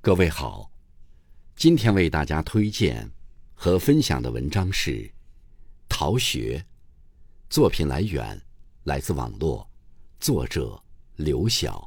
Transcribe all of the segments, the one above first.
各位好，今天为大家推荐和分享的文章是《逃学》，作品来源来自网络，作者刘晓。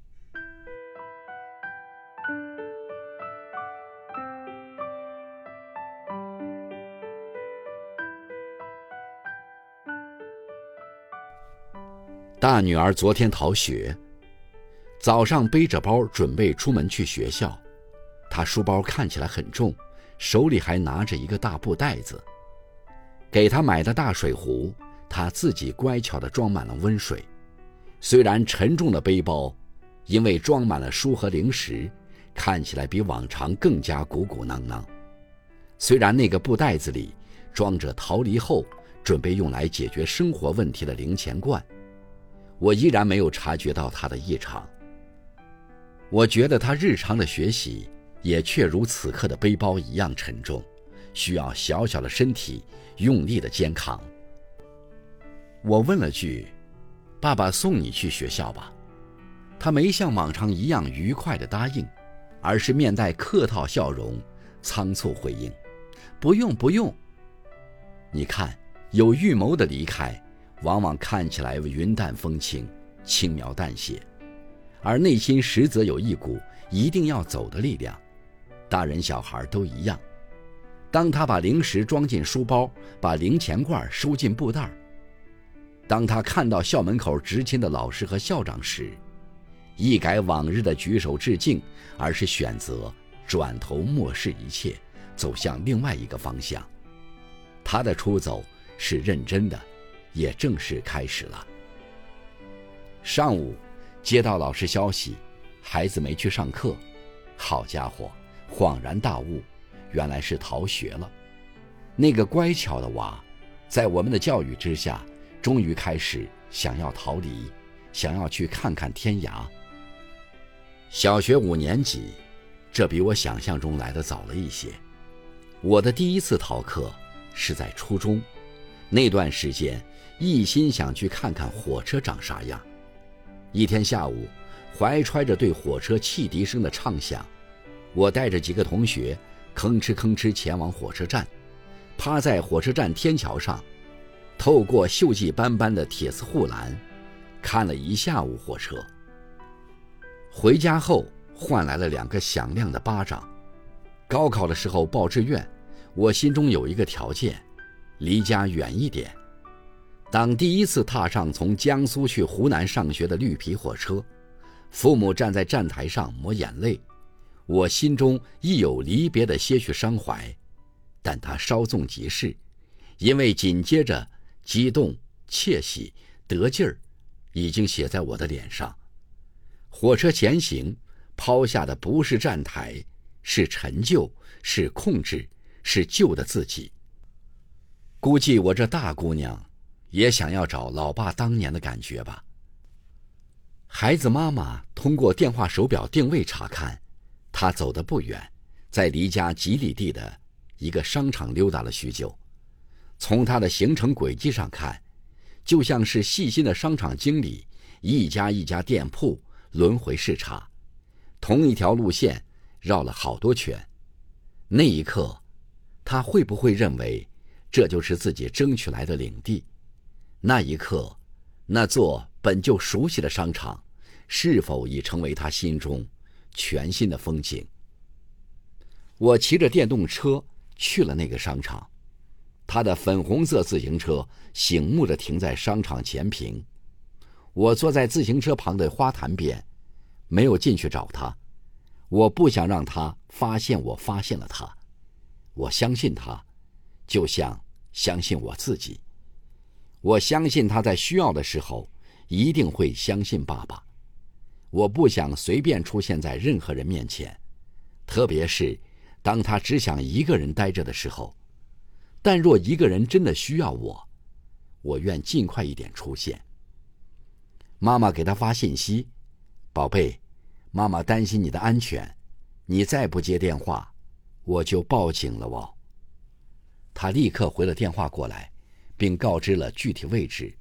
大女儿昨天逃学，早上背着包准备出门去学校。她书包看起来很重，手里还拿着一个大布袋子。给她买的大水壶，她自己乖巧地装满了温水。虽然沉重的背包因为装满了书和零食，看起来比往常更加鼓鼓囊囊。虽然那个布袋子里装着逃离后准备用来解决生活问题的零钱罐，我依然没有察觉到它的异常。我觉得他日常的学习也确如此刻的背包一样沉重，需要小小的身体用力的肩扛。我问了句：“爸爸送你去学校吧？”他没像往常一样愉快地答应，而是面带客套笑容，仓促回应：“不用不用。”你看，有预谋的离开往往看起来云淡风轻，轻描淡写，而内心实则有一股一定要走的力量。大人小孩都一样，当他把零食装进书包，把零钱罐收进布袋，当他看到校门口执勤的老师和校长时，一改往日的举手致敬，而是选择转头漠视一切，走向另外一个方向。他的出走是认真的，也正式开始了。上午接到老师消息，孩子没去上课。好家伙，恍然大悟，原来是逃学了。那个乖巧的娃，在我们的教育之下，终于开始想要逃离，想要去看看天涯。小学5年级，这比我想象中来得早了一些。我的第一次逃课是在初中，那段时间一心想去看看火车长啥样。一天下午，怀揣着对火车汽笛声的畅想，我带着几个同学吭哧吭哧前往火车站，趴在火车站天桥上，透过锈迹斑斑的铁丝护栏，看了一下午火车。回家后换来了2个响亮的巴掌。高考的时候报志愿，我心中有一个条件，离家远一点。当第一次踏上从江苏去湖南上学的绿皮火车，父母站在站台上抹眼泪，我心中亦有离别的些许伤怀，但它稍纵即逝，因为紧接着激动、窃喜、得劲儿已经写在我的脸上。火车前行，抛下的不是站台，是陈旧，是控制，是旧的自己。估计我这大姑娘也想要找老爸当年的感觉吧。孩子妈妈通过电话手表定位查看，她走得不远，在离家几里地的一个商场溜达了许久。从她的行程轨迹上看，就像是细心的商场经理一家一家店铺轮回视察，同一条路线绕了好多圈。那一刻，她会不会认为这就是自己争取来的领地？那一刻，那座本就熟悉的商场是否已成为他心中全新的风景？我骑着电动车去了那个商场，他的粉红色自行车醒目地停在商场前屏。我坐在自行车旁的花坛边，没有进去找他。我不想让他发现我发现了他。我相信他，就像相信我自己。我相信他在需要的时候一定会相信爸爸。我不想随便出现在任何人面前，特别是当他只想一个人待着的时候。但若一个人真的需要我，我愿尽快一点出现。妈妈给他发信息：“宝贝，妈妈担心你的安全，你再不接电话，我就报警了哦。”他立刻回了电话过来，并告知了具体位置。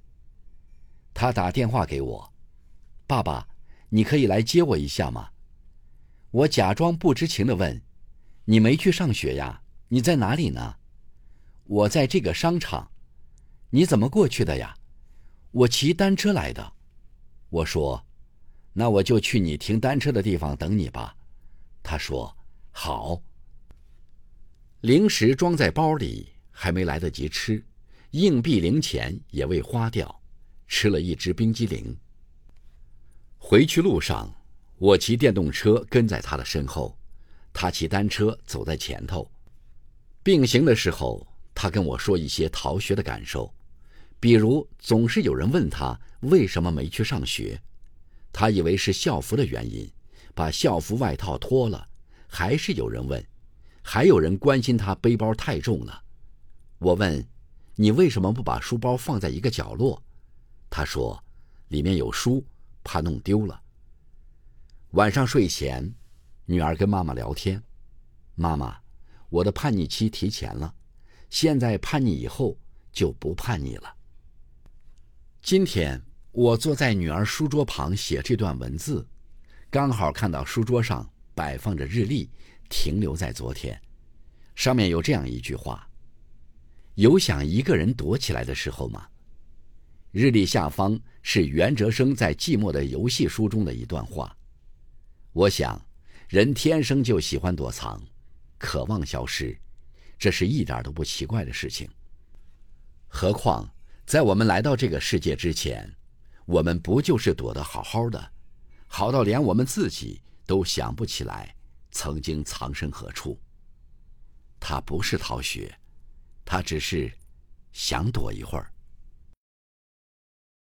他打电话给我：“爸爸，你可以来接我一下吗？” 我假装不知情地问：“你没去上学呀？你在哪里呢？”“我在这个商场。”“你怎么过去的呀？”“我骑单车来的。”我说：“那我就去你停单车的地方等你吧。”他说：“好。”零食装在包里，还没来得及吃，硬币零钱也未花掉，吃了一只冰激凌。回去路上，我骑电动车跟在他的身后，他骑单车走在前头。并行的时候，他跟我说一些逃学的感受，比如总是有人问他为什么没去上学，他以为是校服的原因，把校服外套脱了，还是有人问，还有人关心他背包太重了。我问：“你为什么不把书包放在一个角落？”他说：“里面有书，怕弄丢了。”晚上睡前，女儿跟妈妈聊天：“妈妈，我的叛逆期提前了，现在叛逆以后就不叛逆了。”今天我坐在女儿书桌旁写这段文字，刚好看到书桌上摆放着日历，停留在昨天。上面有这样一句话：“有想一个人躲起来的时候吗？”日历下方是袁哲生在《寂寞的游戏》书中的一段话。我想，人天生就喜欢躲藏，渴望消失，这是一点都不奇怪的事情。何况在我们来到这个世界之前，我们不就是躲得好好的，好到连我们自己都想不起来曾经藏身何处。他不是逃学，他只是想躲一会儿。